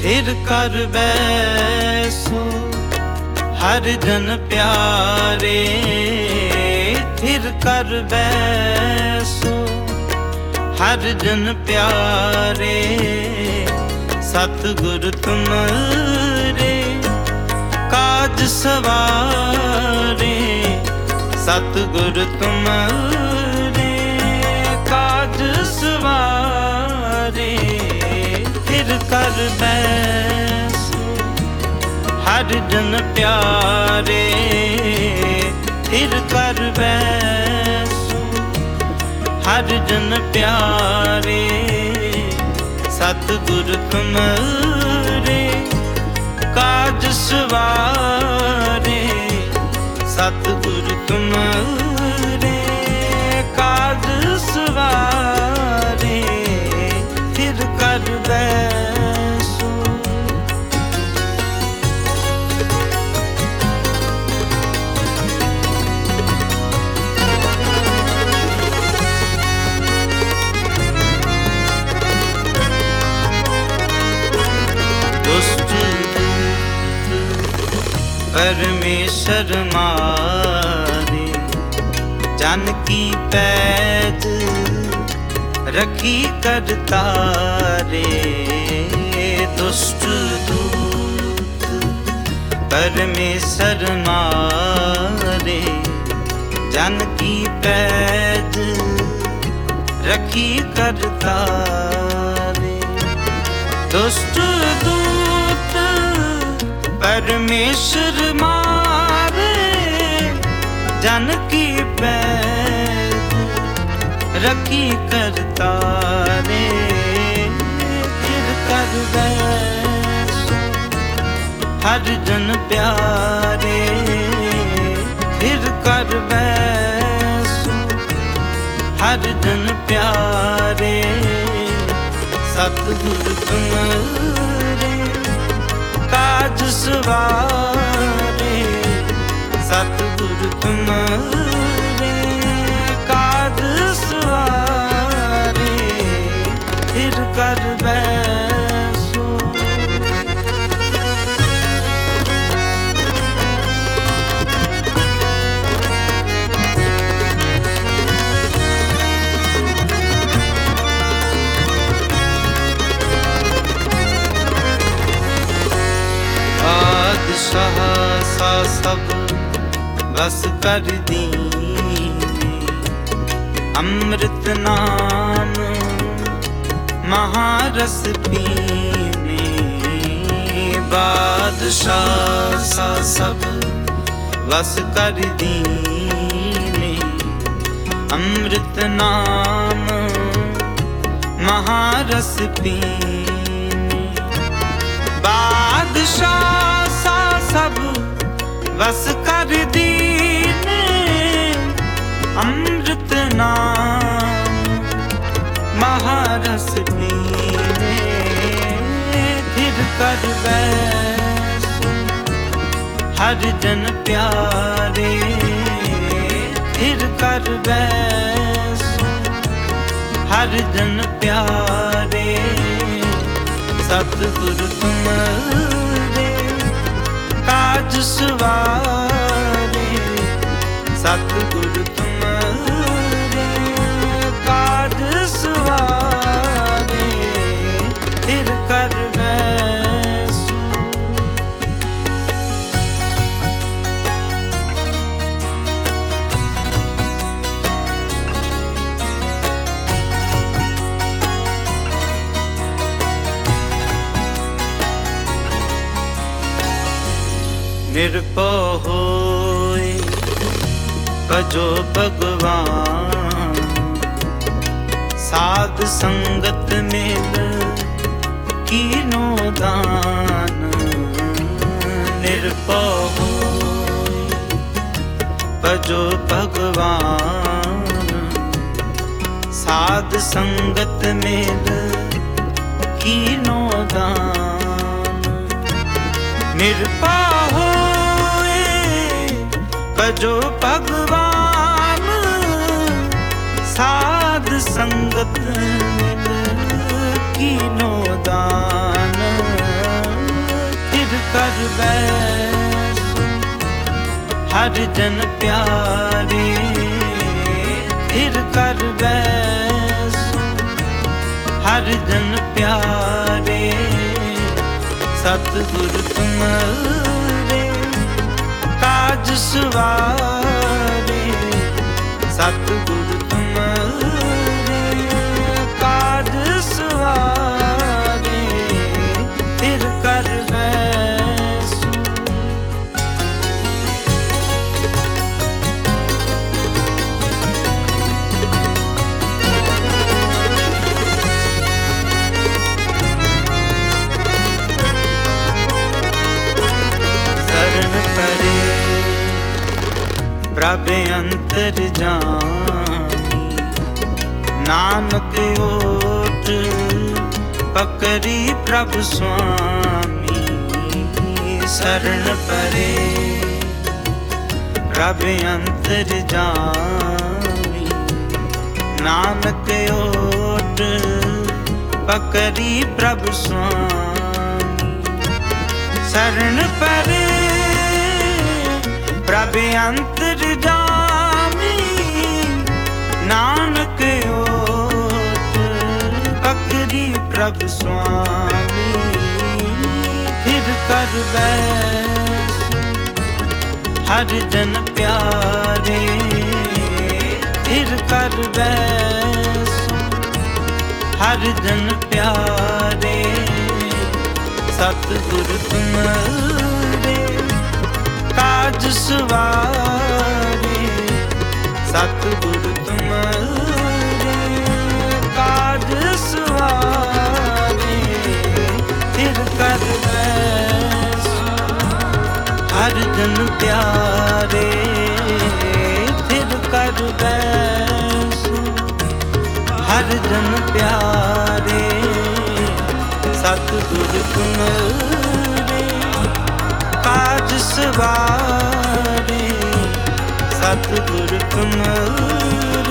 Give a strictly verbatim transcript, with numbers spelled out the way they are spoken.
थिर कर बैसो हर जन प्यारे, थिर कर बैसो हर जन प्यारे। सतगुर तुमरे काज सवारे, सतगुर तुमरे काज सवारे। थिर कर बैसो हर जन प्यारे, थिर कर बैसो हर जन प्यारे। सतगुर तुमरे काज सवारे, सतगुर तुमरे काज सवारे। थिर कर बैसो दुष्ट परमेश्वर मारे, जन की पैज रखी करतारे। दुष्ट दूत परमेश्वर मारे, जन की पैज रखी करतारे। दुष्ट दूत परमेश्वर मारे, जन की पैज रखी करतारे। थिर कर बैसो हर जन प्यारे, थिर कर बैसो हर जन प्यारे। सतगुर तुमरे काज सवारे, सतगुर तुमरे काज सवारे। थिर कर बैसो बादशाह सा सब बस कर दीने। अमृत नाम महारस पीने, बादशाह सा सब बस कर दीने। अमृत नाम महारस पीने, बादशाह सा सब बस कर दीने। अमृत नाम महारस पीने। थिर कर बैसो हर जन प्यारे, थिर कर बैसो हर जन प्यारे। सतगुर तुमरे काज सवारे, सतगुर तुमरे काज सवारे। थिर कर बैसो निर्भय होए भजो भगवान। साध संगत मिल कीनो दान। निर्भय होए भजो भगवान। साध संगत मिल कीनो दान। निर्भय भजो भगवान। साध संगत मिल कीनो दान। ਕਰ ਬੈਸੋ ਹਰ ਜਨ ਪਿਆਰੇ ਥਿਰ ਕਰ ਬੈਸੋ ਹਰ ਜਨ ਪਿਆਰੇ ਸਤਿਗੁਰ ਤੁਮਰੇ ਕਾਜ ਸਵਾਰੇ ਸਤਿਗੁਰ ਤੁਮਰੇ ਕਾਜ ਸਵਾਰੇ ਥਿਰ ਕਰ ਬੈਸੋ ਸਰਨ ਪਰੇ ਪ੍ਰਭ ਅੰਤਰ ਜਾਮੀ ਨਾਨਕ ਓਟ ਪਕਰੀ ਪ੍ਰਭ ਸੁਆਮੀ ਸਰਨ ਪਰੇ ਪ੍ਰਭ ਅੰਤਰ ਜਾਮੀ ਨਾਨਕ ਓਟ ਪਕਰੀ ਪ੍ਰਭ ਸੁਆਮੀ ਸਰਨ ਪਰੇ ਪ੍ਰਭ ਅੰਤਰ ਜਾਮੀ ਨਾਨਕ ਓਟ ਪਕਰੀ ਪ੍ਰਭ ਸੁਆਮੀ ਥਿਰ ਕਰ ਬੈਸੋ ਹਰ ਜਨ ਪਿਆਰੇ ਥਿਰ ਕਰ ਬੈਸੋ ਹਰ ਜਨ ਪਿਆਰੇ ਸਤਿਗੁਰ ਤੁਮਰੇ ਕਾਜ ਸਵਾਰੇ ਸਤਿਗੁਰ ਤੁਮਰੇ ਕਾਜ ਸਵਾਰੇ ਥਿਰ ਕਰ ਬੈਸੋ ਹਰ ਜਨ ਪਿਆਰੇ ਥਿਰ ਕਰ ਬੈਸੋ ਹਰ ਜਨ ਪਿਆਰੇ ਸਤਿਗੁਰ ਤੁਮਰੇ ਕਾਜ ਸਵਾਰੇ ਸਤਿਗੁਰ ਤੁਮਰੇ